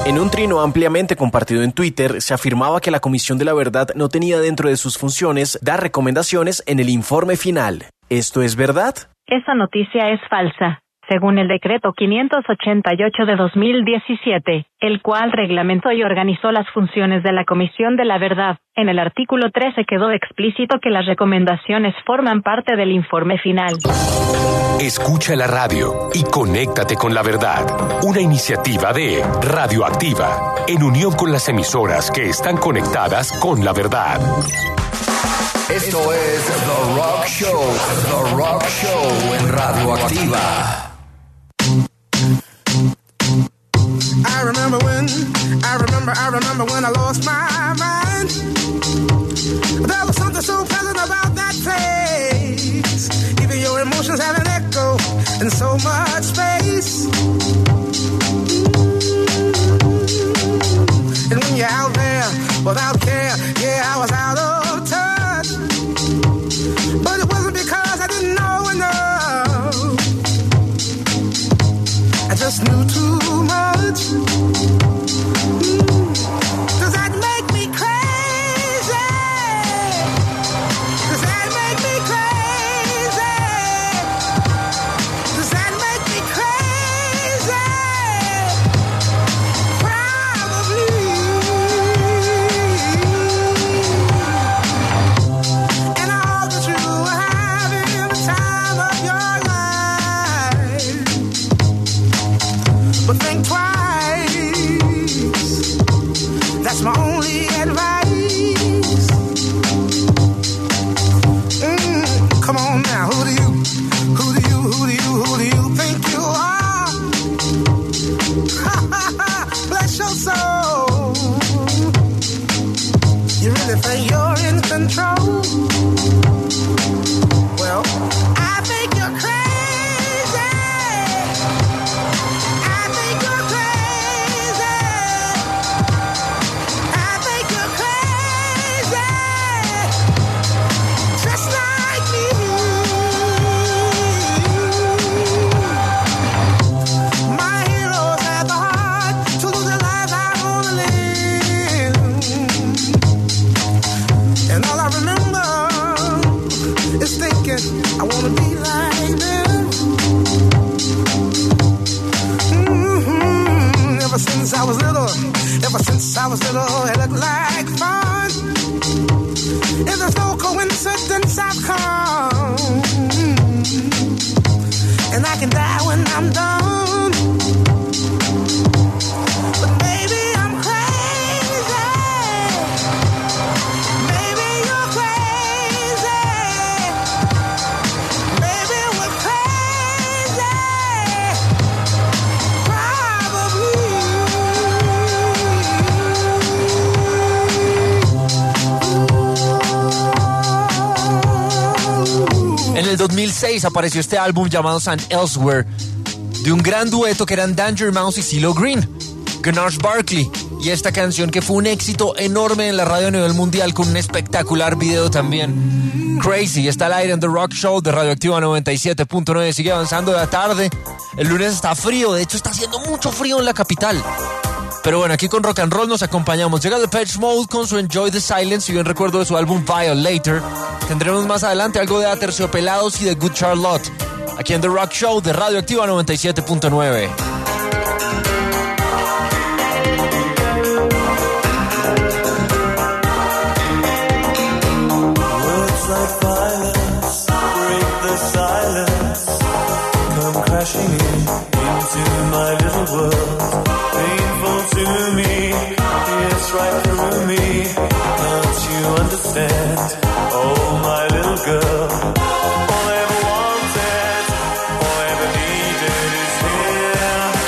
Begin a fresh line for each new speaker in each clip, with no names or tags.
En un trino ampliamente compartido en Twitter, se afirmaba que la Comisión de la Verdad no tenía dentro de sus funciones dar recomendaciones en el informe final. ¿Esto es verdad?
Esa noticia es falsa. Según el decreto 588 de 2017, el cual reglamentó y organizó las funciones de la Comisión de la Verdad, en el artículo 13 quedó explícito que las recomendaciones forman parte del informe final.
Escucha la radio y conéctate con la verdad. Una iniciativa de Radioactiva, en unión con las emisoras que están conectadas con la verdad.
Esto es The Rock Show en Radioactiva.
I remember when I lost my mind. There was something so pleasant about that place. Even your emotions have an echo in so much space. And when you're out there without care, yeah, I was out of touch. But it wasn't because I didn't know enough. I just knew too much. Does that make me crazy? Does that make me crazy? Does that make me crazy? Probably. And I hope that you are having the time of your life. But think twice. That's my only advice. Come on now, who do you think you are? Bless your soul. You really think you're in control? Well, I think you're crazy. I wanna be like them. Ever since I was little, it looked like fun. If there's no coincidence, I've come, and I can die when I'm done. But maybe I'm crazy. Maybe you're crazy. Maybe we're crazy. Probably.
En el 2006 apareció este álbum llamado St. Elsewhere, de un gran dueto que eran Danger Mouse y CeeLo Green, Gnarls Barkley, y esta canción que fue un éxito enorme en la radio a nivel mundial con un espectacular video también. Crazy está al aire en The Rock Show de Radioactiva 97.9. Sigue avanzando la tarde. El lunes está frío, de hecho está haciendo mucho frío en la capital. Pero bueno, aquí con Rock and Roll nos acompañamos. Llega Depeche Mode con su Enjoy the Silence, si bien recuerdo de su álbum Violator. Tendremos más adelante algo de Aterciopelados y de Good Charlotte. Aquí en The Rock Show de Radioactiva 97.9.
Crashing into my little world, painful to me, it's right through me, can't you understand, oh my little girl, all I ever wanted, all I ever needed is here,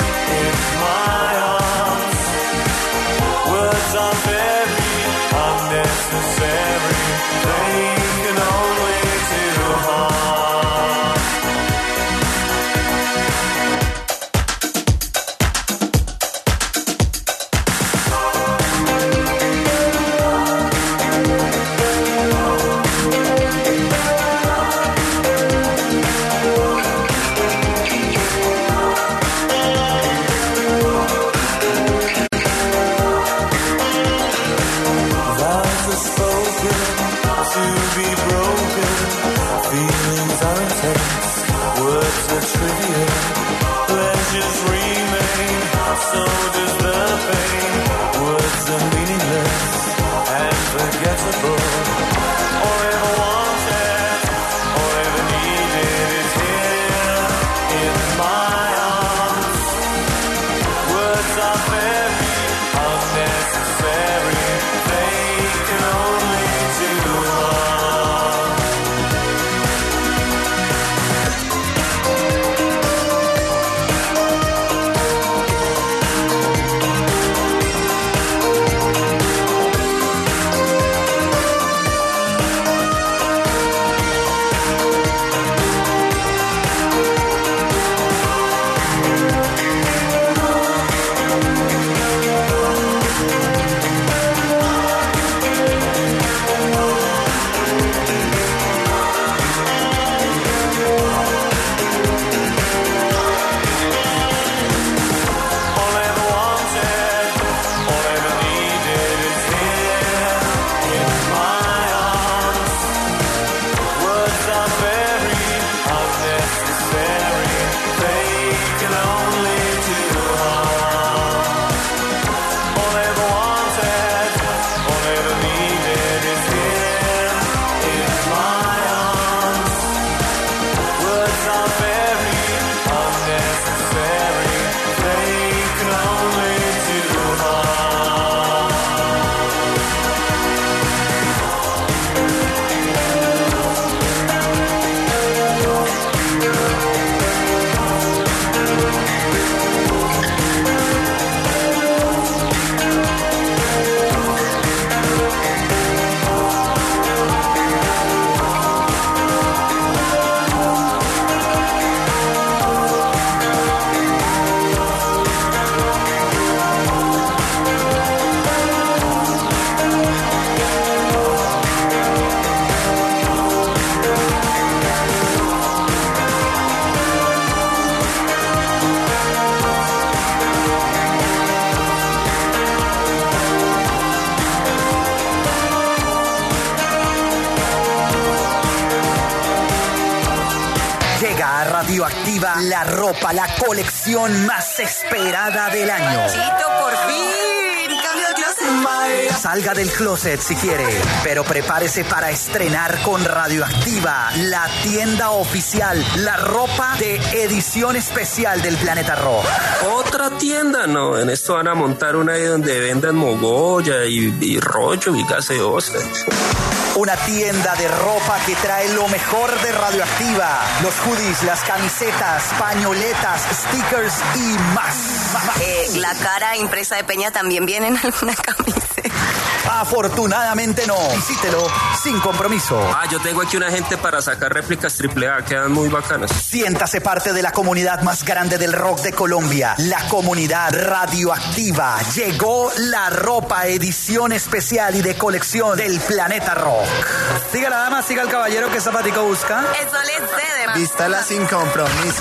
Radioactiva, la ropa, la colección más esperada del año.
Chito, por fin, cambio de closet.
Salga del closet si quiere, pero prepárese para estrenar con Radioactiva, la tienda oficial, la ropa de edición especial del Planeta Rock.
Otra tienda, no, en esto van a montar una ahí donde vendan mogolla y rollo y gaseosa.
Una tienda de ropa que trae lo mejor de Radioactiva. Los hoodies, las camisetas, pañoletas, stickers y más.
La cara impresa de Peña también viene en alguna camiseta.
Afortunadamente no. Visítelo sin compromiso.
Yo tengo aquí una gente para sacar réplicas AAA, quedan muy bacanas.
Siéntase parte de la comunidad más grande del rock de Colombia, la comunidad Radioactiva. Llegó la ropa edición especial y de colección del Planeta Rock. Siga la dama, siga el caballero, ¿qué zapatico busca?
Eso le cede.
Vístala sin compromiso.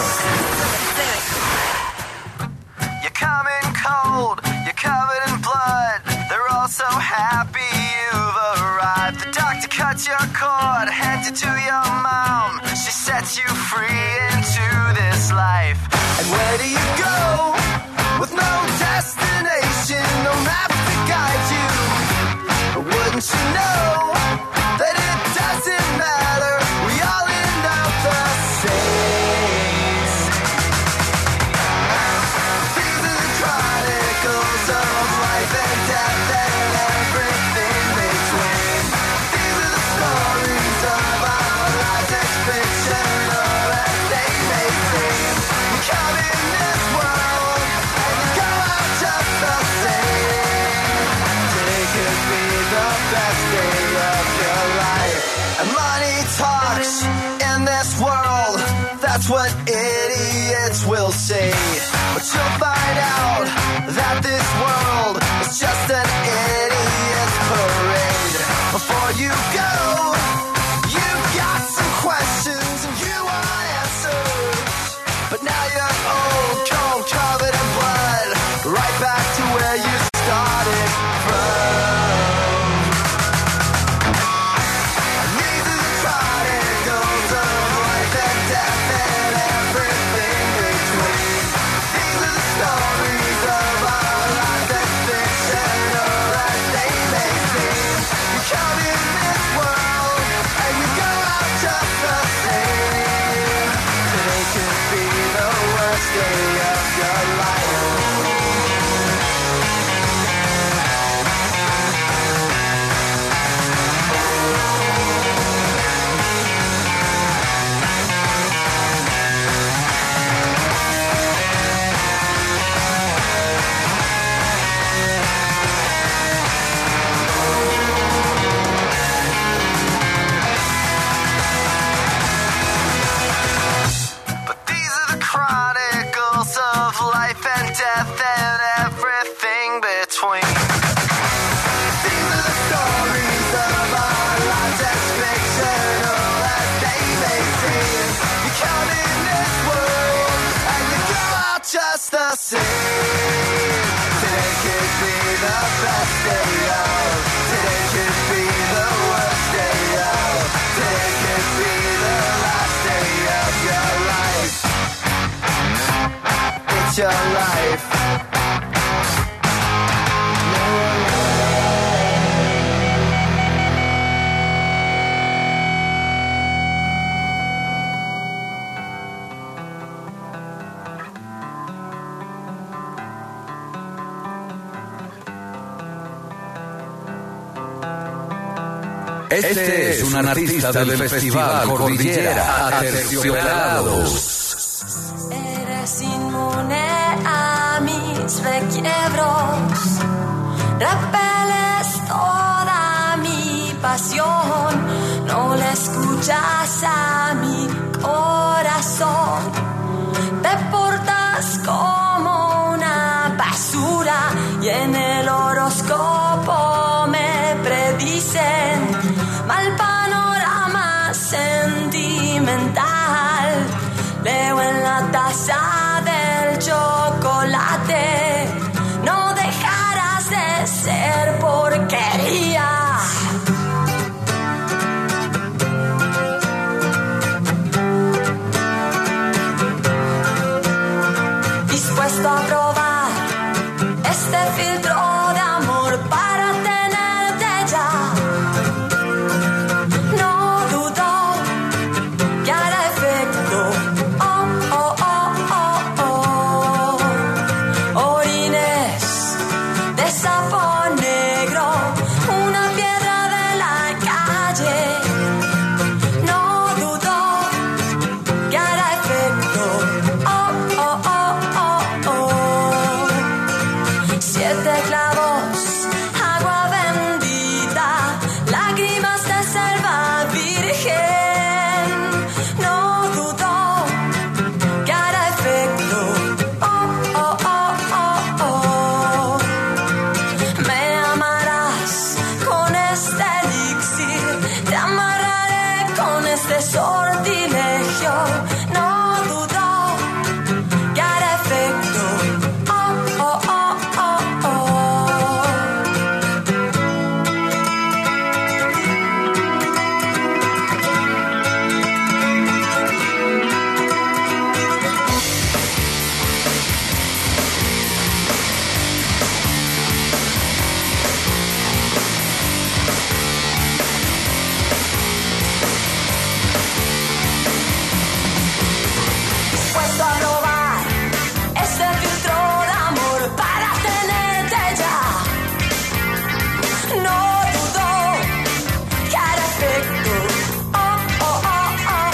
You're coming cold, you're covered in blood. They're all so happy you've arrived. The doctor cut your cord, handed to your mom. She sets you free into this life. And where do you go? With no destination, no map to guide you. But wouldn't you know that it doesn't matter? We all end up the same. These are the chronicles of life and death and everything between. These are the stories of our lives as fictional as they may seem. You come in this world and you go out just the same. Today could be the best day of your life. And money talks in this world, that's what idiots will say. But you'll find out that this world is just an idiot's parade. Before you go, you've got some questions and you want answers. But now you're old, cold, covered in blood, right back to where you started from. And these are the chronicles of life and death and everything between. These are the stories of our lives as fictional as they may seem. You come in this world and you go out just the same. Today could be the worst day of your life. But these are the chronicles of life and death and everything between. These are the stories of our lives as fictional as they may seem. You come in this world and you go out just the same. Today could be the best day of. Today could be the worst day of. Today could be the last day of your life. It's your life.
Este es un artista del Festival Cordillera Aterciopelados.
Eres inmune a mis requiebros, repeles toda mi pasión, no le escuchas a mi corazón, te portas como una basura y en el horóscopo me predicen mal panorama sentimental. Leo en la taza del chocolate, no dejarás de ser porquería. 7 clavos, agua bendita, lágrimas de selva virgen. No dudo que hará efecto. Oh, oh, oh, oh, oh. Me amarás con este elixir, te amarraré con este sortilegio. No dudo que hará efecto. Oh, oh, oh, oh, oh. Dispuesto a probar este filtro de amor para tenerte ya. No dudo que hará efecto. Oh, oh, oh, oh,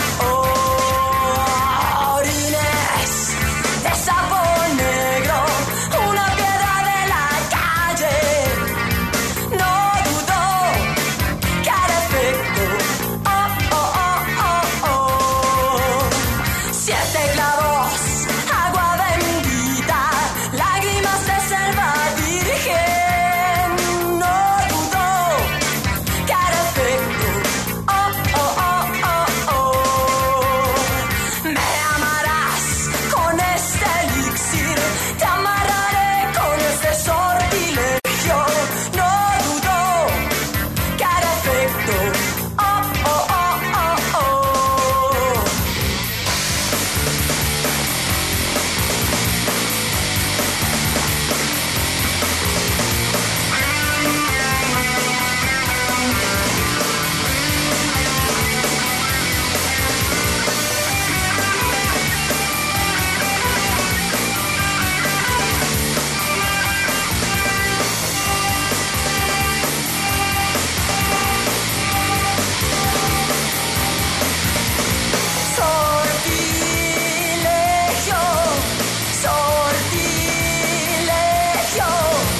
oh. Orines de sapo negro, una piedra de la calle. No dudo que hará efecto. Oh, oh, oh, oh, oh. 7 clavos, agua bendita, lágrimas de selva virgen. No dudo que hará efecto. Oh, oh, oh, oh, oh. Me amarás con este elixir, te amarraré con este sortilegio. No dudo que hará efecto. Oh, oh, oh, oh, oh. Sortilegio, sortilegio,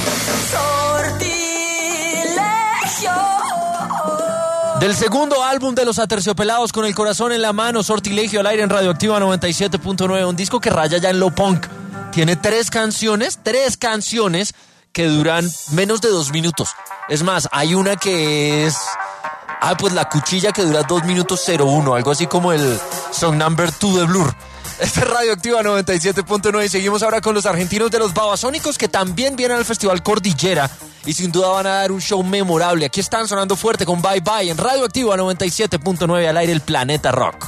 sortilegio.
Del segundo álbum de Los Aterciopelados, Con el corazón en la mano, Sortilegio al aire en Radioactiva 97.9, un disco que raya ya en lo punk. Tiene tres canciones que duran menos de 2 minutos. Es más, hay una que es... pues la cuchilla, que dura 2 minutos 01, algo así como el Song Number 2 de Blur. Este es Radioactiva 97.9 y seguimos ahora con los argentinos de los Babasónicos, que también vienen al Festival Cordillera y sin duda van a dar un show memorable. Aquí están sonando fuerte con Bye Bye en Radioactiva 97.9 al aire el Planeta Rock.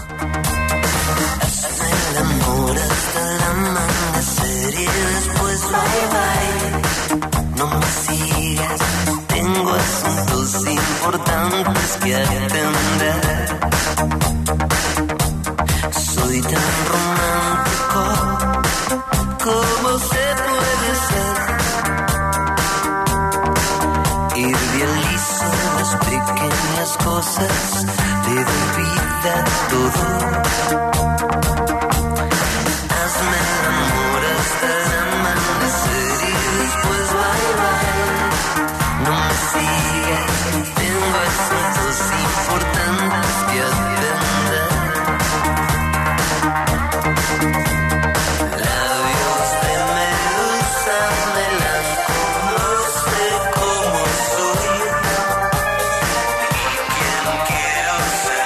El amor hasta el amanecer y después bye bye. No me sigas, tengo asuntos importantes que atender. Soy tan romántico, ¿cómo se puede ser? Idealizo las pequeñas cosas, le doy vida a todo. Hazme el amor hasta el amanecer y después bye bye. No me sigas, tengo asuntos importantes que atender. Labios de medusa, melanco, no sé cómo soy y quién quiero ser.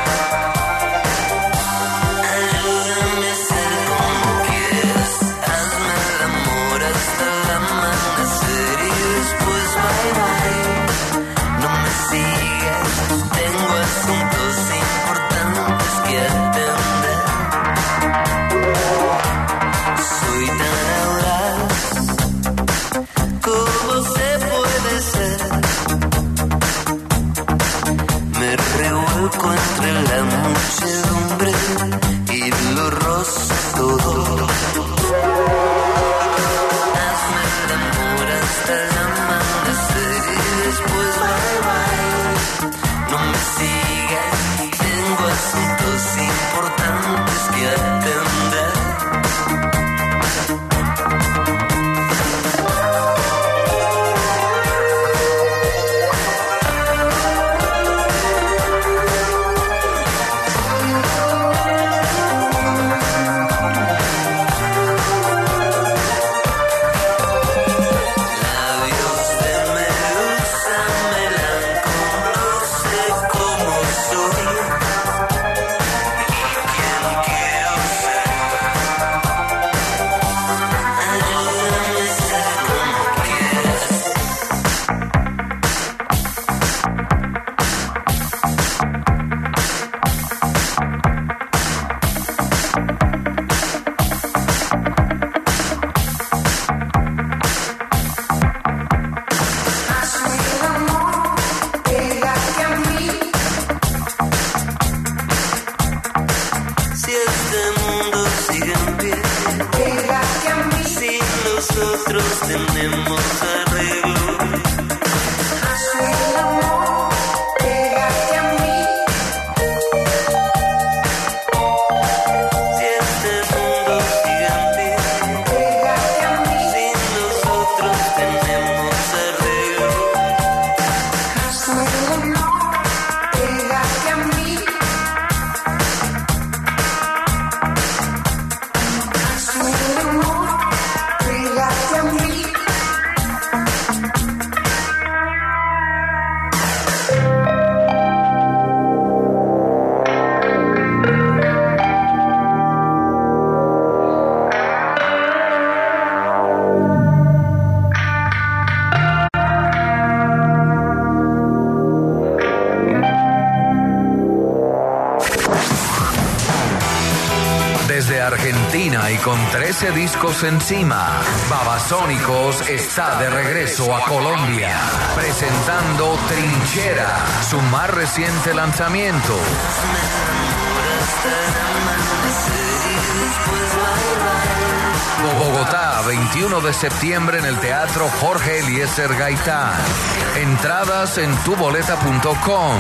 Ayúdame a ser como quieras, hazme el amor hasta el amanecer y después bye bye. No me sigas, tengo asuntos importantes que atender. Soy tan audaz, ¿cómo se puede ser? Me revuelco entre la muchedumbre y lo rozo todo. Hazme el amor hasta el amanecer y después bye bye. No me sigas, tengo asuntos importantes que atender.
nosotros tenemos arreglo.
Hazme el amor, pégate a mí.
Si este mundo sigue en pie,
Pégate a mí.
si nosotros tenemos arreglo.
Hazme el amor, pégate a mí. Hazme el amor, pégate a mí.
Desde Argentina y con 13 discos encima, Babasónicos está de regreso a Colombia, presentando Trinchera, su más reciente lanzamiento. Bogotá, 21 de septiembre en el Teatro Jorge Eliezer Gaitán. Entradas en tuboleta.com.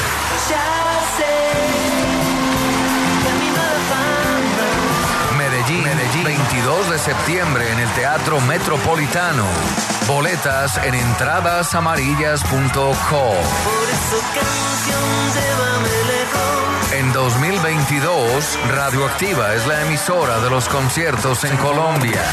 Medellín, 22 de septiembre en el Teatro Metropolitano. Boletas en entradasamarillas.com.
Por eso canción, llévame lejos.
En 2022, Radioactiva es la emisora de los conciertos en Colombia.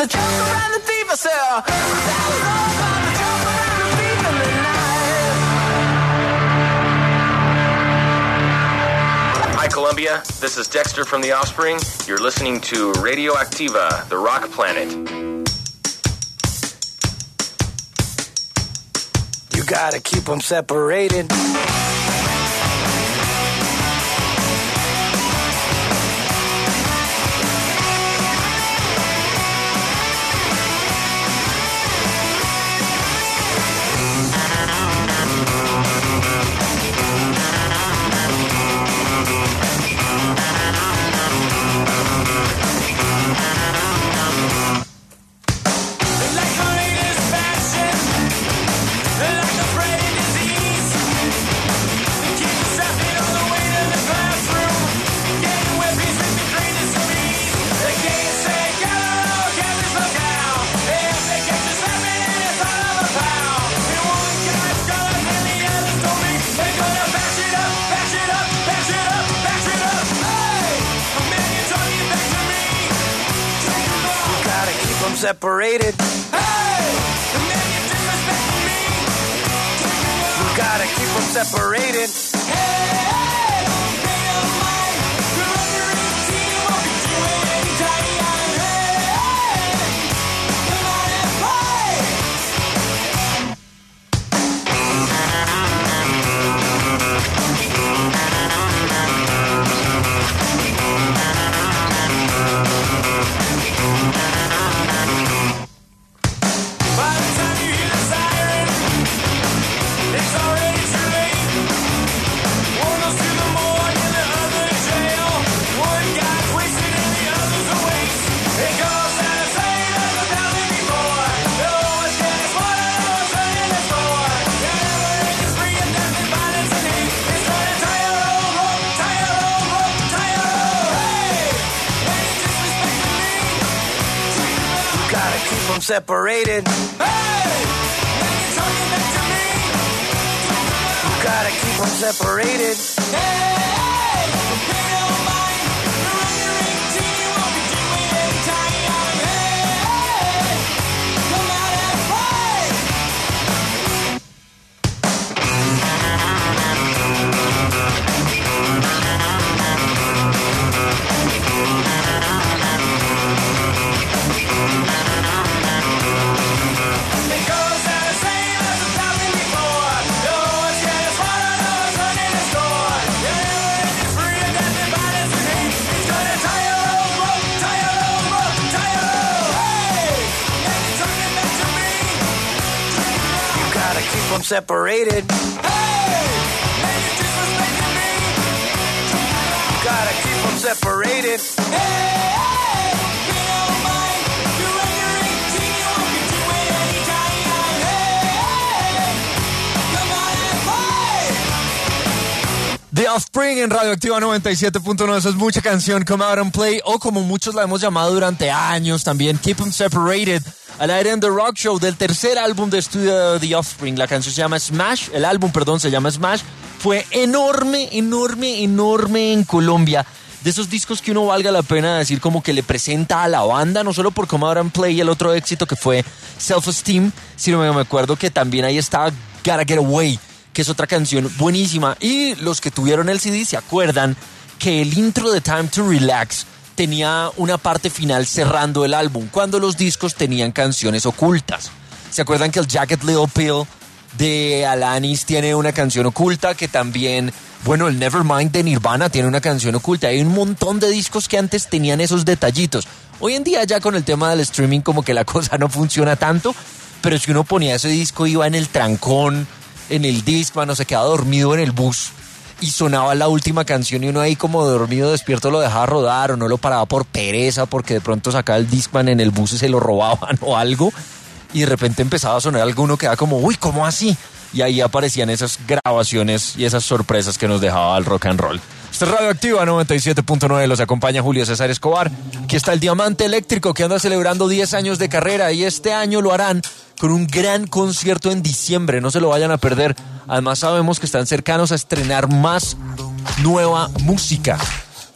the jump around the fever cell. That was all about the jump around the fever in the night.
Hi, Columbia. This is Dexter from The Offspring. You're listening to Radioactiva, the rock planet.
You gotta keep them separated. Separated. Hey! And then you're disrespecting me. You gotta keep them separated. Hey! Don't pay no mind. You're on your 18, won't be doing any time. Hey! Come on and play. Separated. Hey! When you're talking back to me, you gotta keep them separated. Hey! Don't pay no mind. You're on your 18, you won't be doing any time. Hey! Come out and play. Separated. Hey! Man, you're disrespecting me. You gotta keep them separated. Hey! Pay no mind. You're on your 18, you won't be doing any time. Hey! Come on and play.
The Offspring en Radioactiva 97.9. Eso es mucha canción. Come Out and Play, o como muchos la hemos llamado durante años también, Keep 'em Separated. Al aire en The Rock Show del tercer álbum de estudio de The Offspring. La canción se llama Smash, el álbum, perdón, se llama Smash. Fue enorme en Colombia. De esos discos que uno valga la pena decir como que le presenta a la banda, no solo por Come Out and Play y el otro éxito que fue Self Esteem, sino me acuerdo que también ahí estaba Gotta Get Away, que es otra canción buenísima. Y los que tuvieron el CD se acuerdan que el intro de Time to Relax tenía una parte final cerrando el álbum, cuando los discos tenían canciones ocultas. ¿Se acuerdan que el Jagged Little Pill de Alanis tiene una canción oculta? Que también, bueno, el Nevermind de Nirvana tiene una canción oculta. Hay un montón de discos que antes tenían esos detallitos. Hoy en día ya con el tema del streaming como que la cosa no funciona tanto, pero si uno ponía ese disco, iba en el trancón, en el Discman, o se quedaba dormido en el bus y sonaba la última canción y uno ahí como dormido, despierto, lo dejaba rodar o no lo paraba por pereza porque de pronto sacaba el Discman en el bus y se lo robaban o algo, y de repente empezaba a sonar algo, uno quedaba como, uy, ¿cómo así? Y ahí aparecían esas grabaciones y esas sorpresas que nos dejaba el rock and roll. Esta es Radioactiva 97.9, los acompaña Julio César Escobar. Aquí está el Diamante Eléctrico, que anda celebrando 10 años de carrera, y este año lo harán con un gran concierto en diciembre. No se lo vayan a perder. Además sabemos que están cercanos a estrenar más nueva música.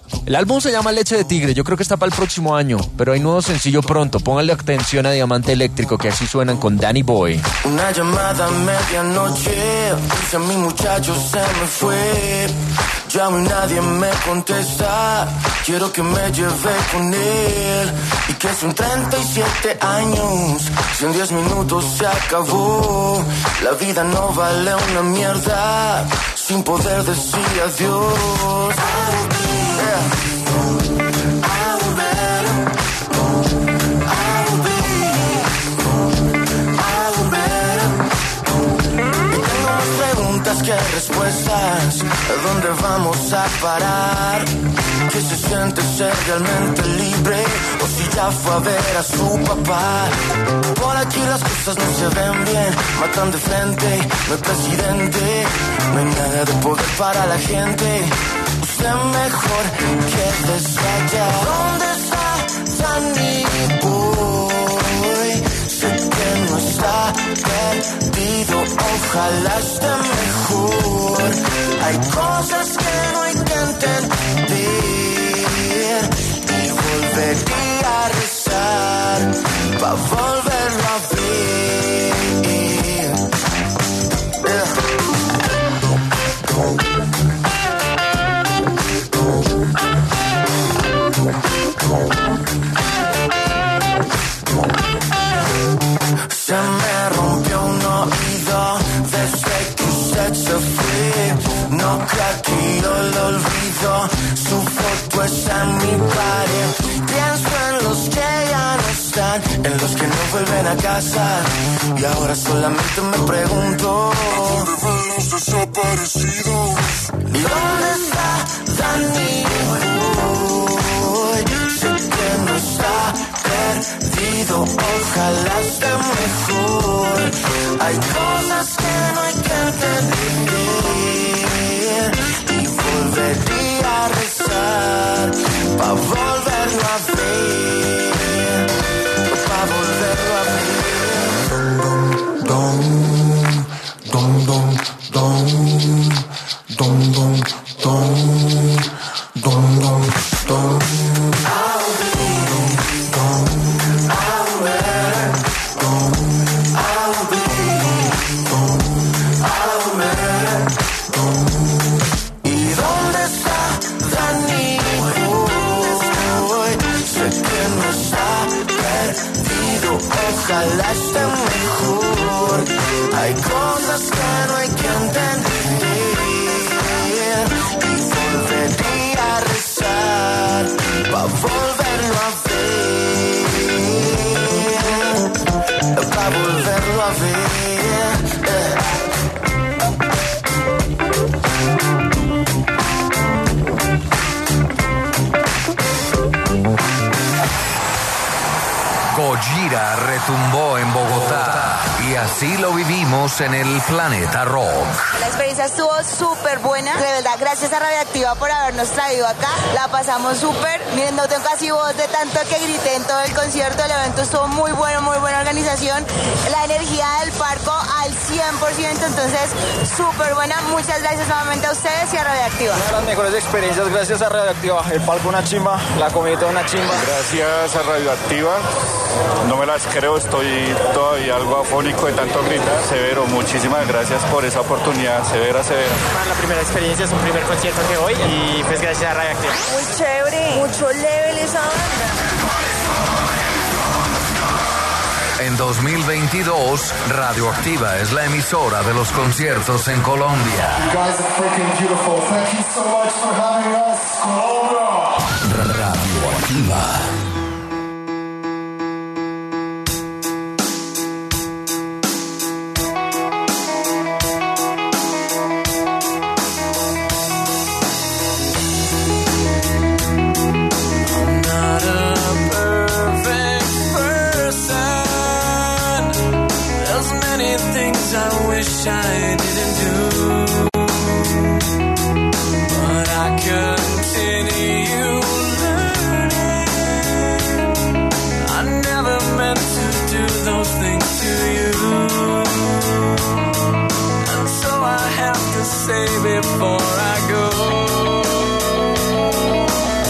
El álbum se llama Leche de Tigre, yo creo que está para el próximo año, pero hay nuevo sencillo pronto. Pónganle atención a Diamante Eléctrico, que así suenan con Danny Boy.
Una llamada a medianoche, dice mi muchacho se me fue. Llamo y nadie me contesta, quiero que me lleve con él. Y que son 37 años, si en 10 minutos se acabó. La vida no vale una mierda, sin poder decir adiós. ¿Qué respuestas? ¿A dónde vamos a parar? ¿Qué se siente ser realmente libre? O si ya fue a ver a su papá. Por aquí las cosas no se ven bien, matan de frente, no hay presidente, no hay nada de poder para la gente. Usted mejor quédese allá. ¿Dónde está Danny Boy? Sé que no está perdido, ojalá esté mejor. Hay cosas que no hay que entender y volvería a rezar para volverlo a ver. Se me rompió un oído desde que usted se fue. No creo que yo lo olvido, su foto está en mi pared. Pienso en los que ya no están, en los que no vuelven a casa. Y ahora solamente me pregunto, ¿dónde van los desaparecidos? ¿Y dónde está Danny Boy? Sé que no está perdido, ojalá esté mejor. Hay cosas que no hay que entender y volvería a rezar para volverlo a ver, para volverlo a ver. Dom, dom, dom, dom, dom, dom, dom, dom, dom, dom. Ojalá esté mejor. Hay cosas que no hay que entender y volvería a rezar para volverlo a ver, para volverlo a ver.
Gojira retumbó en Bogotá y así lo vivimos en el Planeta Rock.
La experiencia estuvo súper buena, de verdad, gracias a Radioactiva por habernos traído acá, la pasamos súper, miren, no tengo casi voz de tanto que grité en todo el concierto, el evento estuvo muy bueno, muy buena organización, la energía del parco al 100%, entonces súper buena, muchas gracias nuevamente a ustedes y a Radioactiva.
Una de las mejores experiencias gracias a Radioactiva, el palco una chimba, la comida una chimba.
Gracias a Radioactiva. No me las creo, estoy todavía algo afónico de tanto gritar. Severo, muchísimas gracias por esa oportunidad, Severa.
La primera experiencia es un primer concierto que voy y pues gracias a Radioactiva.
Muy chévere, mucho level esa banda.
En 2022, Radioactiva es la emisora de los conciertos en Colombia.
You guys are freaking beautiful. Thank you so much for having us, Colombia.
Radioactiva.
I didn't do, but I continue learning. I never meant to do those things to you, and so I have to say before I go,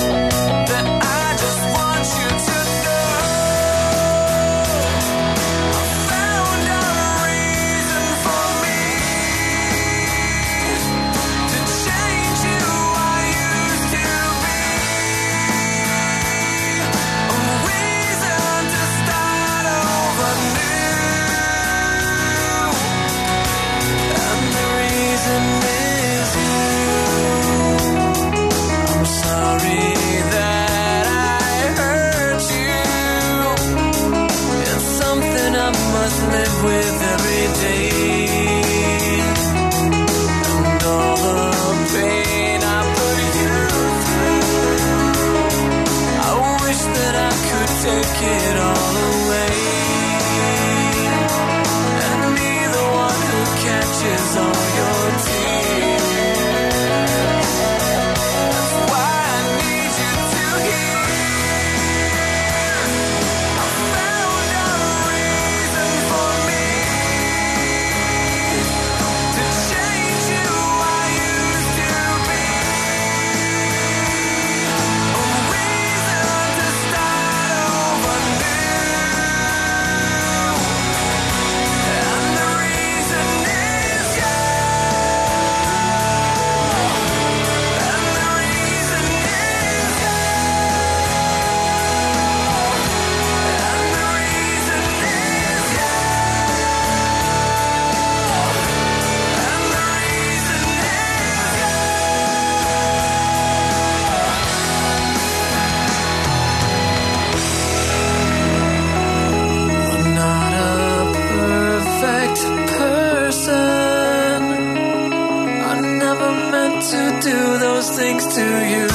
to do those things to you.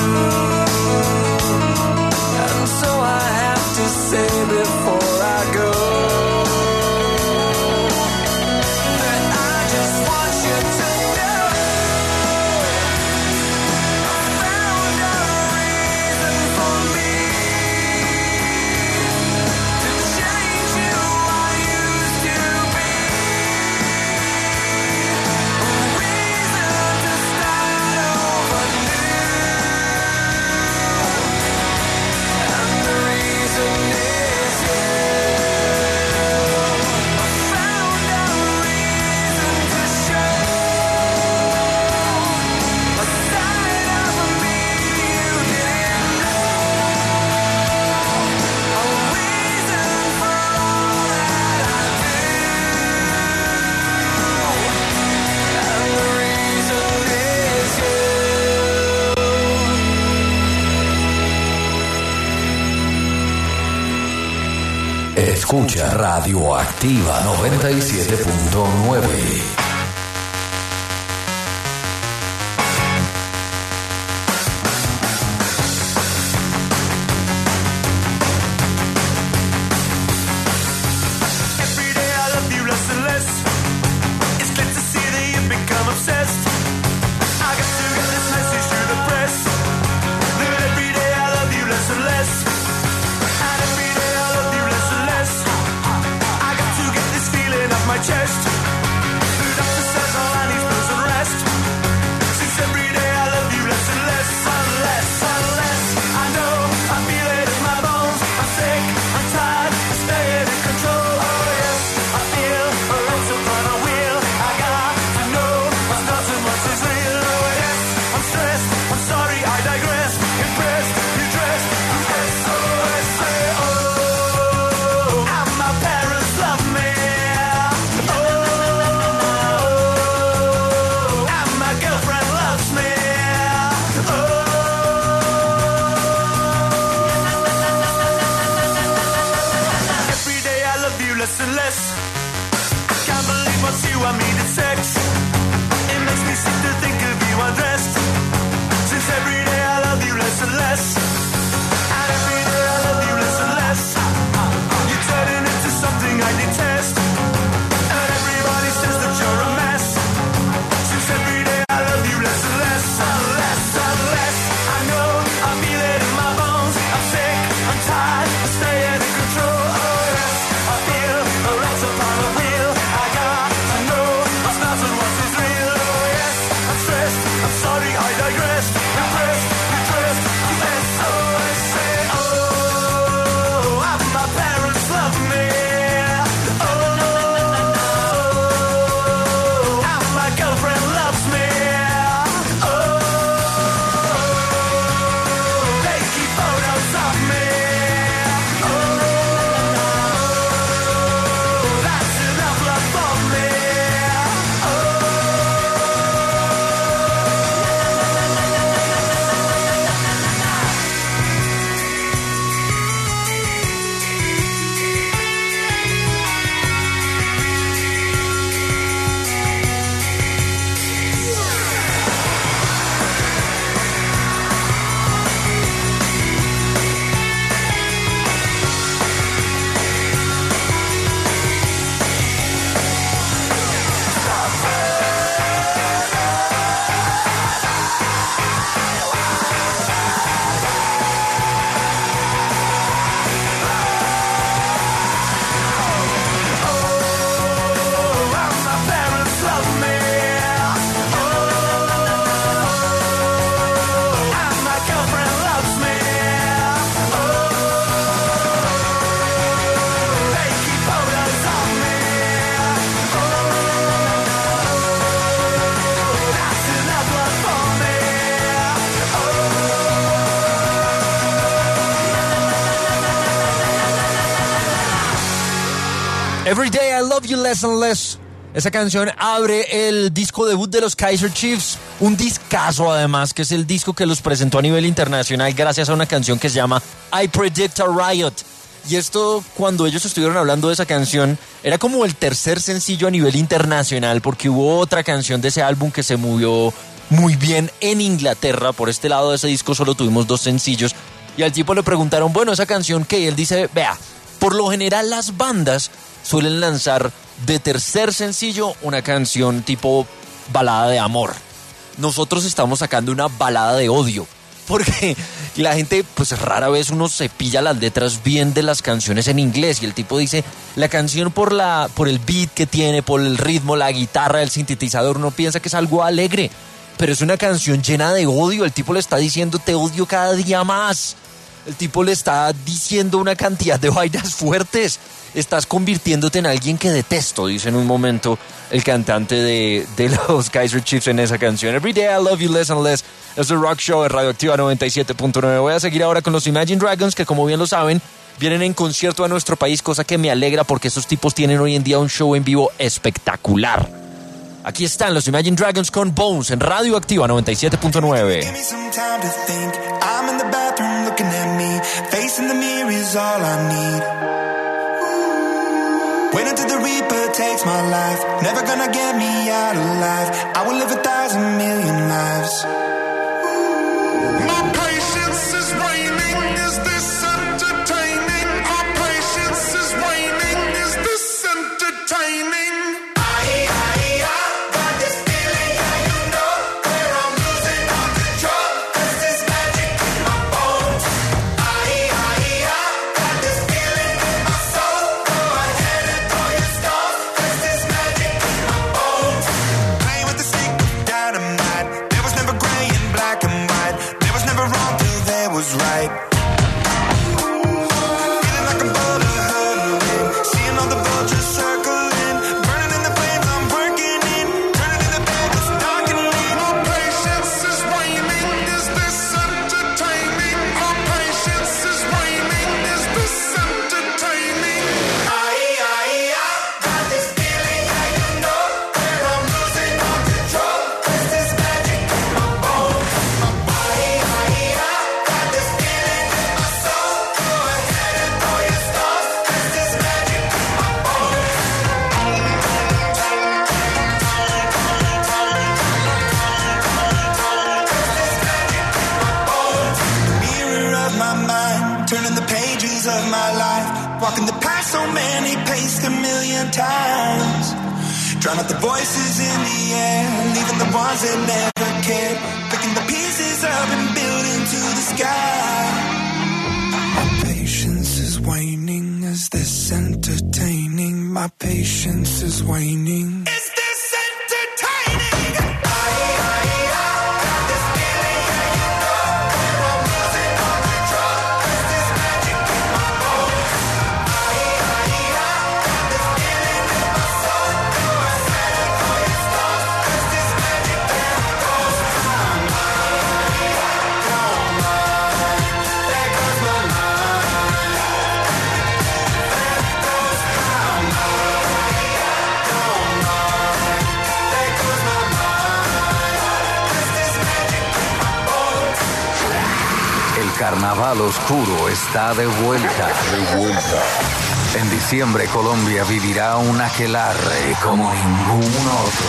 And so I have to say before I go that I just want you to know I found a reason for me to change who I used to be. A reason to start over new. And the reason is you. I found a reason to show a side of me you didn't know. A reason for all that I do. And the reason is you.
Escucha Radioactiva 97.9.
Every day I love you less and less. It's good to see that you've become obsessed. I got to get this message to the press. That every day I love you less and less. And every day I love you less and less. I got to get this feeling off my chest. The doctor says all I need is pills and rest. Since every day I love you less and less. Unless I know I feel it in my bones. I'm sick, I'm tired, I'm staying in control. Oh yes, I feel a lights upon a wheel. I got to know what's not and what is real. Oh yes, I'm stressed, I'm sorry, I digress. Impressed, you dressed, SOS, and my parents love me. And my girlfriend loves me. Every day I love you less and less. I can't believe what you and me did sex. It makes me sick to think of you undressed. Since every day I love you less and less. And every day I love you less and less. You're turning into something I detest. And everybody says that you're a mess. Since every day I love you less and less. Unless I know I feel it in my bones. I'm sick, I'm tired, I'm staying in control. Oh yes, I feel a lights upon a wheel. I got to know what's not and what is real. Oh yes, I'm stressed, I'm sorry, I digress. Impressed, you dressed, you SOS, say oh, and my parents love me. Oh, and my girlfriend loves me. Oh, they keep photos of me. Oh, that's enough love for me. And my parents love me. Oh, and my girlfriend loves me. Oh, they keep photos of me. Oh, that's enough love for me.
Every Day I Love You Less and Less. Esa canción abre el disco debut de los Kaiser Chiefs, un discazo además, que es el disco que los presentó a nivel internacional gracias a una canción que se llama I Predict a Riot. Y esto, cuando ellos estuvieron hablando de esa canción, era como el tercer sencillo a nivel internacional, porque hubo otra canción de ese álbum que se movió muy bien en Inglaterra. Por este lado de ese disco solo tuvimos 2 sencillos. Y al tipo le preguntaron, bueno, ¿esa canción qué? Y él dice, vea, por lo general las bandas suelen lanzar de tercer sencillo una canción tipo balada de amor. Nosotros estamos sacando una balada de odio. Porque la gente, pues rara vez uno se pilla las letras bien de las canciones en inglés. Y el tipo dice, la canción por el beat que tiene, por el ritmo, la guitarra, el sintetizador, uno piensa que es algo alegre. Pero es una canción llena de odio. El tipo le está diciendo, te odio cada día más. El tipo le está diciendo una cantidad de vainas fuertes. Estás convirtiéndote en alguien que detesto, dice en un momento el cantante de los Kaiser Chiefs en esa canción. Every day I love you less and less. Es el Rock Show de Radioactiva 97.9. Voy a seguir ahora con los Imagine Dragons, que como bien lo saben, vienen en concierto a nuestro país, cosa que me alegra porque estos tipos tienen hoy en día un show en vivo espectacular. Aquí están los Imagine Dragons con Bones en Radioactiva 97.9.
I'm in the bathroom looking at me. Facing the mirror is all I need. Wait until the Reaper takes my life. Never gonna get me out alive. I will live 1,000 million lives. My patience is waning. Is this entertaining? Our patience is waning. Is this entertaining? Walking the path so many paced 1,000,000 times. Drown out the voices in the air, leaving the ones that never cared. Picking the pieces up and building to the sky. My patience is waning. Is this entertaining? My patience is waning. Is this entertaining?
Carnaval oscuro está de vuelta. En diciembre Colombia vivirá un aquelarre como ningún otro.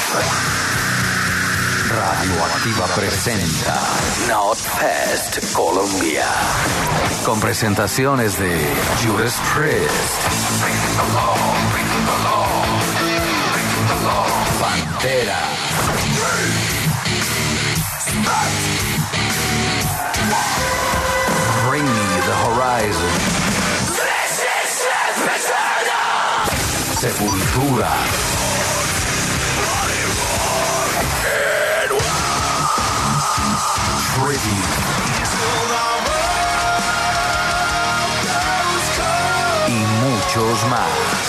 Radioactiva presenta Notfest Colombia. Con presentaciones de Judas Priest, Pantera, Bring Me the Horizon, Sepultura, Tricky y muchos más.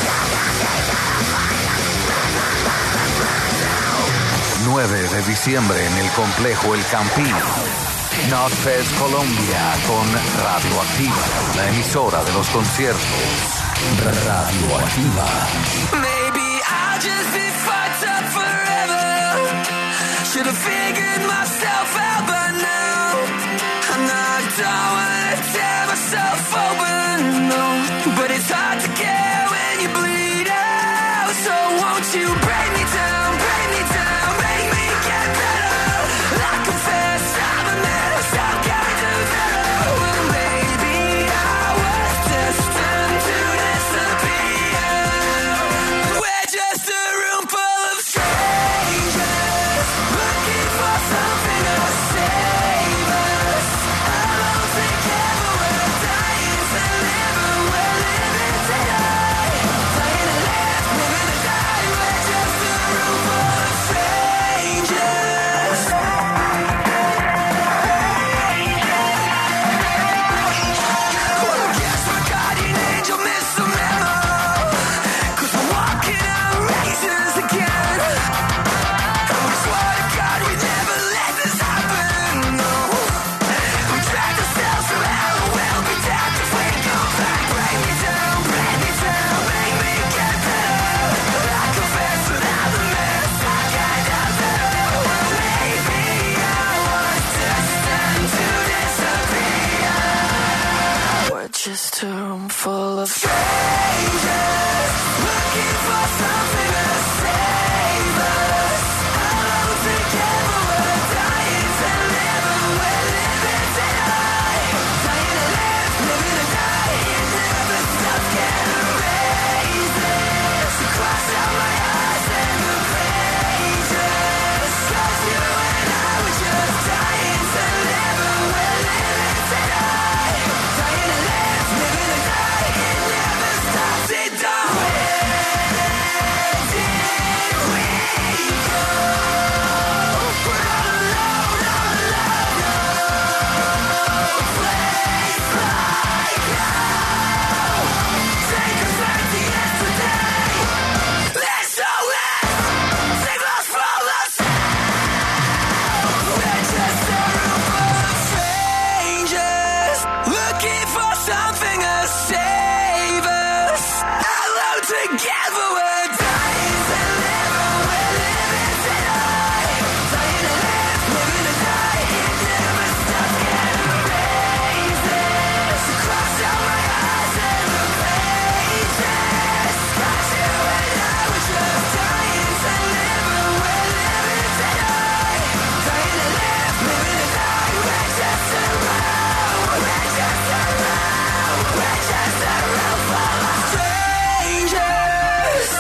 9 de diciembre en el complejo El Campín. Notfest Colombia con Radioactiva, la emisora de los conciertos. Radioactiva.
Maybe I'll just be fucked up forever. Should have figured myself out by now. I'm not done to tear myself open, no. But it's hard to care when you bleed out. So won't you break me down, make me get better. room full of strangers looking for something to save us. Alone together, we're dying to live, and we're living tonight. Dying to live, living to die. It never stops, can't erase this. Cross out my eyes and the pages. 'Cause you and I were just dying to live, and we're living tonight. Dying to live, living to die. It never stops, it don't. Where did we go? We're all alone, no place like home. Take us back to yesterday. Let's show it. Save us from the sound. We're just a room full of strangers looking for something to save us. Alone together, we're dying to live, and we're living tonight. Dying to live, living to die. It never stops, can't erase this. Cross out my eyes and the pages. 'Cause you and I were just dying to live, and we're living tonight. Dying to live, living to die. We're just a room, we're just a room, we're just a room full of strangers.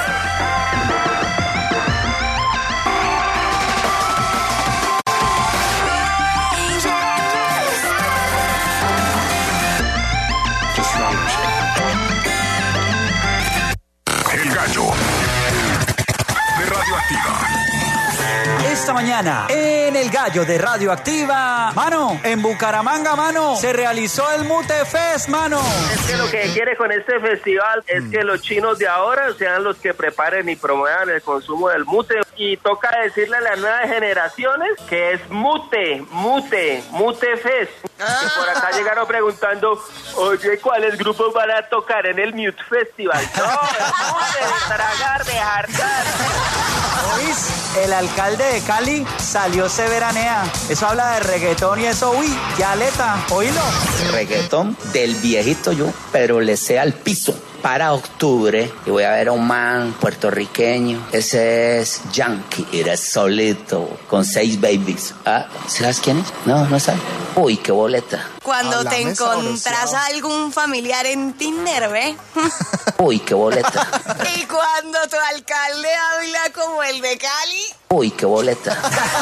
El Gallo de Radioactiva.
Esta mañana, en El Gallo de Radioactiva, mano, en Bucaramanga, mano, se realizó el Mute Fest, mano.
Es que lo que quiere con este festival es que los chinos de ahora sean los que preparen y promuevan el consumo del mute. Y toca decirle a las nuevas generaciones que es Mute Fest. Y por acá llegaron preguntando, oye, ¿cuáles grupos van a tocar en el Mute Festival? No, el mute, de tragar, de hartar.
¿Oís? El alcalde de Cali salió se veranea. Eso habla de reggaetón y eso, uy, ya aleta, oílo.
Reggaetón del viejito yo, pero le sé al piso. Para octubre, y voy a ver a un man puertorriqueño. Ese es Yankee, eres solito, con 6 babies. Ah, ¿sabes quién es? No sabes. Uy, qué boleta.
Cuando te encontrás a algún familiar en Tinder, ¿ve?
Uy, qué boleta.
Y cuando tu alcalde habla como el de Cali.
Uy, qué boleta.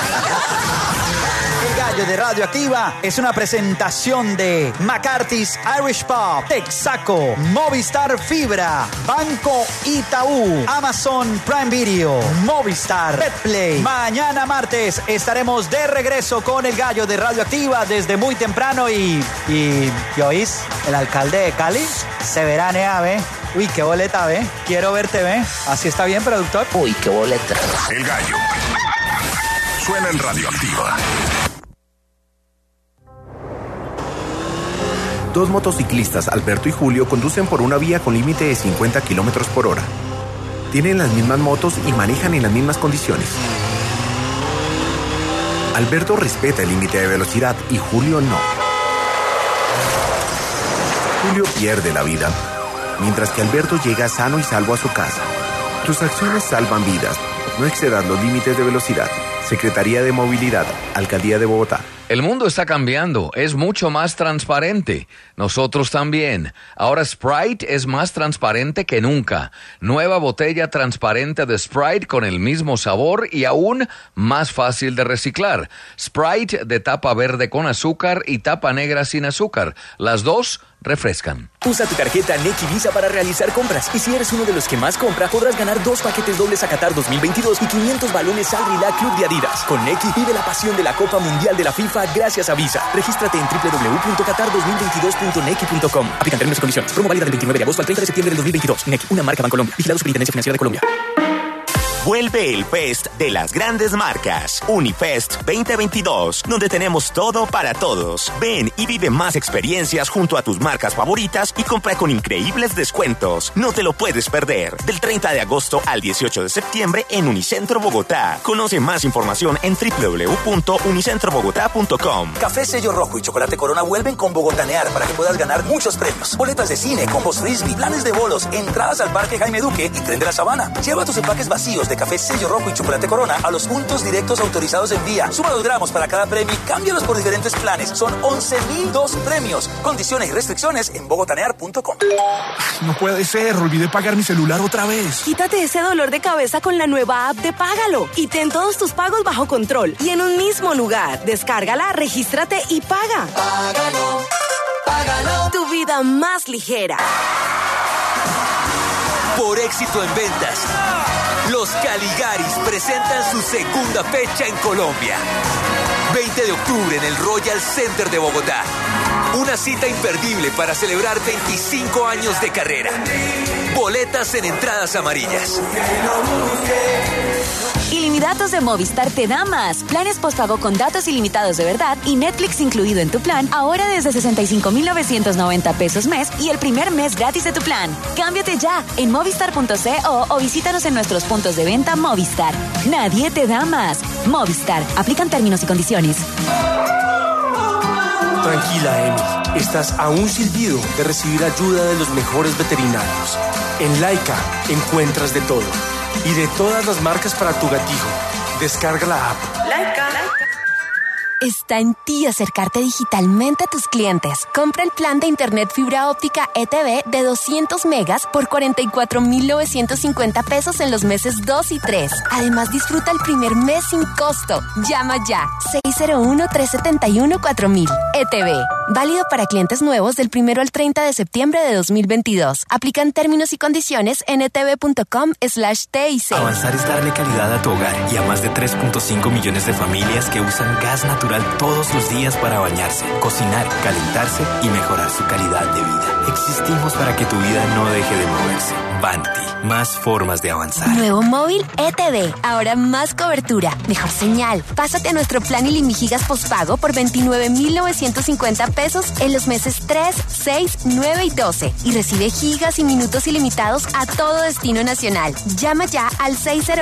El Gallo de Radioactiva es una presentación de McCarthy's Irish Pub, Texaco, Movistar Fibra, Banco Itaú, Amazon Prime Video, Movistar, Betplay. Mañana martes estaremos de regreso con El Gallo de Radioactiva desde muy temprano y ¿oís? El alcalde de Cali se veranea, ¿ve? Uy, qué boleta, ¿ve? Quiero verte, ¿ve? Así está bien, productor.
Uy, qué boleta.
El Gallo suena en Radioactiva.
Dos motociclistas, Alberto y Julio, conducen por una vía con límite de 50 kilómetros por hora. Tienen las mismas motos y manejan en las mismas condiciones. Alberto respeta el límite de velocidad y Julio no. Julio pierde la vida, mientras que Alberto llega sano y salvo a su casa. Tus acciones salvan vidas. No excedas los límites de velocidad. Secretaría de Movilidad, Alcaldía de Bogotá.
El mundo está cambiando, es mucho más transparente. Nosotros también. Ahora Sprite es más transparente que nunca. Nueva botella transparente de Sprite con el mismo sabor y aún más fácil de reciclar. Sprite de tapa verde con azúcar y tapa negra sin azúcar. Las dos refrescan.
Usa tu tarjeta Nequi Visa para realizar compras. Y si eres uno de los que más compra, podrás ganar 2 paquetes dobles a Qatar 2022 y 500 balones Al-Rila Club de Adidas. Con Nequi vive la pasión de la Copa Mundial de la FIFA gracias a Visa. Regístrate en www.qatar2022.nequi.com. Aplican términos y condiciones. Promo válida del 29 de agosto al 30 de septiembre del 2022. Nequi, una marca Bancolombia. Vigilado Superintendencia Financiera de Colombia.
Vuelve el Fest de las grandes marcas. Unifest 2022, donde tenemos todo para todos. Ven y vive más experiencias junto a tus marcas favoritas y compra con increíbles descuentos. No te lo puedes perder. Del 30 de agosto al 18 de septiembre en Unicentro Bogotá. Conoce más información en www.unicentrobogotá.com.
Café Sello Rojo y Chocolate Corona vuelven con Bogotanear para que puedas ganar muchos premios. Boletas de cine, combos frisbee, planes de bolos, entradas al Parque Jaime Duque y Tren de la Sabana. Lleva tus empaques vacíos de Café Sello Rojo y Chocolate Corona a los puntos directos autorizados en vía. Suma 2 gramos para cada premio y cámbialos por diferentes planes. Son 11,002 premios. Condiciones y restricciones en bogotanear.com.
No puede ser, olvidé pagar mi celular otra vez.
Quítate ese dolor de cabeza con la nueva app de Págalo y ten todos tus pagos bajo control y en un mismo lugar. Descárgala, regístrate y paga.
Págalo, págalo.
Tu vida más ligera.
Por éxito en ventas, los Caligaris presentan su segunda fecha en Colombia. 20 de octubre en el Royal Center de Bogotá. Una cita imperdible para celebrar 25 años de carrera. Boletas en entradas amarillas.
Ilimitados de Movistar te da más. Planes postpago con datos ilimitados de verdad y Netflix incluido en tu plan, ahora desde 65,990 pesos mes y el primer mes gratis de tu plan. Cámbiate ya en movistar.co o visítanos en nuestros puntos de venta Movistar. Nadie te da más. Movistar. Aplican términos y condiciones.
Tranquila, Emi. Estás a un silbido de recibir ayuda de los mejores veterinarios. En Laika encuentras de todo. Y de todas las marcas para tu gatijo. Descarga la app.
Laika.
Está en ti acercarte digitalmente a tus clientes. Compra el plan de internet fibra óptica ETV de 200 megas por 44,950 pesos en los meses 2 y 3. Además, disfruta el primer mes sin costo. Llama ya. 601-371-4000. ETV. Válido para clientes nuevos del 1 al 30 de septiembre de 2022. Aplican términos y condiciones en etv.com/TIC.
Avanzar es darle calidad a tu hogar y a más de 3.5 millones de familias que usan gas natural todos los días para bañarse, cocinar, calentarse y mejorar su calidad de vida. Existimos para que tu vida no deje de moverse. Vanti, más formas de avanzar.
Nuevo móvil ETV, ahora más cobertura, mejor señal. Pásate a nuestro plan Ilimigigas postpago por 29,950 pesos en los meses 3, 6, 9 y 12 y recibe gigas y minutos ilimitados a todo destino nacional. Llama ya al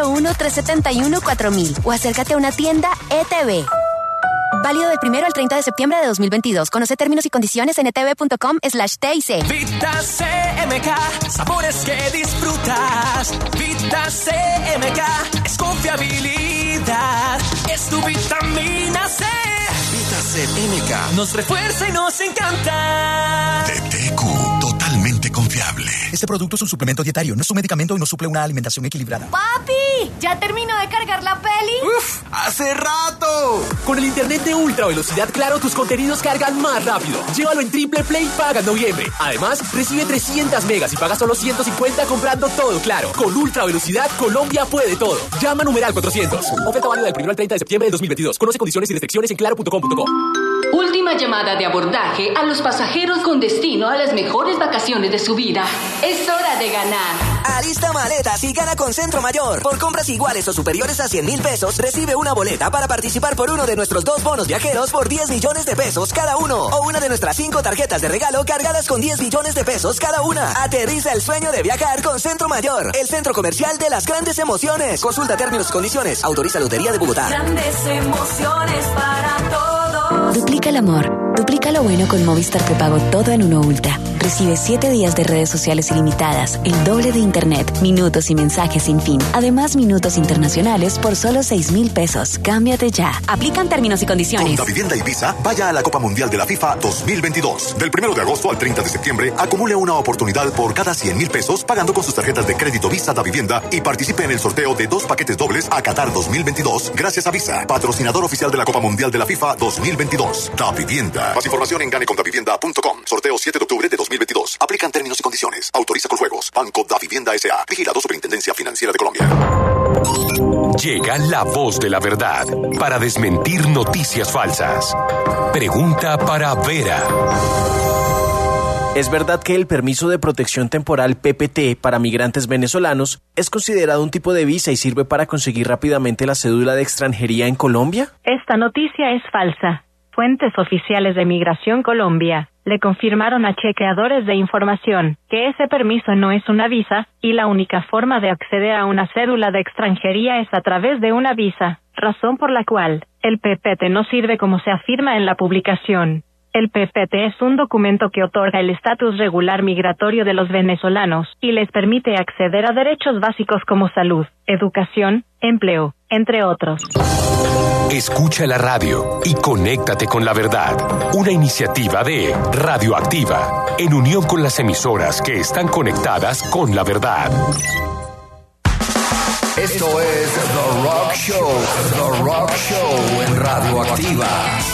601-371-4000 o acércate a una tienda ETV. Válido del 1 al 30 de septiembre de 2022. Conoce términos y condiciones en etv.com/TIC.
Vita CMK, sabores que disfrutas. Vita CMK, es confiabilidad, es tu vitamina C. Vita CMK, nos refuerza y nos encanta.
DTQ, totalmente confiable.
Este producto es un suplemento dietario, no es un medicamento y no suple una alimentación equilibrada.
¡Papi! ¿Ya terminó de cargar la peli?
¡Uf! ¡Hace rato! Con el internet de ultra velocidad Claro, tus contenidos cargan más rápido. Llévalo en Triple Play Paga en noviembre. Además, recibe 300 megas y paga solo 150 comprando todo Claro. Con ultra velocidad, Colombia puede todo. Llama numeral 400. Oferta válida del 1 al 30 de septiembre de 2022. Conoce condiciones y restricciones en claro.com.co.
Última llamada de abordaje a los pasajeros con destino a las mejores vacaciones de su vida. Es hora de ganar.
Alista maletas y gana con Centro Mayor. Por compras iguales o superiores a 100,000 pesos, recibe una boleta para participar por uno de nuestros 2 bonos viajeros por 10 millones de pesos cada uno. O una de nuestras 5 tarjetas de regalo cargadas con 10 millones de pesos cada una. Aterriza el sueño de viajar con Centro Mayor, el centro comercial de las grandes emociones. Consulta términos y condiciones. Autoriza Lotería de Bogotá.
Grandes emociones para todos.
Duplica el amor. Duplica lo bueno con Movistar Prepago todo en uno Ultra. Recibe 7 días de redes sociales ilimitadas, el doble de internet, minutos y mensajes sin fin. Además, minutos internacionales por solo 6,000 pesos. Cámbiate ya. Aplican términos y condiciones.
Con Davivienda y Visa, vaya a la Copa Mundial de la FIFA 2022. Del 1 de agosto al 30 de septiembre, acumule una oportunidad por cada 100,000 pesos pagando con sus tarjetas de crédito Visa Davivienda y participe en el sorteo de 2 paquetes dobles a Qatar 2022 gracias a Visa, patrocinador oficial de la Copa Mundial de la FIFA 2022. Davivienda. Más información en ganecondavivienda.com. Sorteo 7 de octubre de 2022. Aplican términos y condiciones. Autoriza con juegos. Banco Davivienda S.A. Vigilado Superintendencia Financiera de Colombia.
Llega la voz de la verdad para desmentir noticias falsas. Pregunta para Vera.
¿Es verdad que el permiso de protección temporal PPT para migrantes venezolanos es considerado un tipo de visa y sirve para conseguir rápidamente la cédula de extranjería en Colombia?
Esta noticia es falsa. Fuentes oficiales de Migración Colombia le confirmaron a chequeadores de información que ese permiso no es una visa y la única forma de acceder a una cédula de extranjería es a través de una visa, razón por la cual el PPT no sirve como se afirma en la publicación. El PPT es un documento que otorga el estatus regular migratorio de los venezolanos y les permite acceder a derechos básicos como salud, educación, empleo, entre otros.
Escucha la radio y conéctate con la verdad. Una iniciativa de Radioactiva, en unión con las emisoras que están conectadas con la verdad.
Esto es The Rock Show en Radioactiva.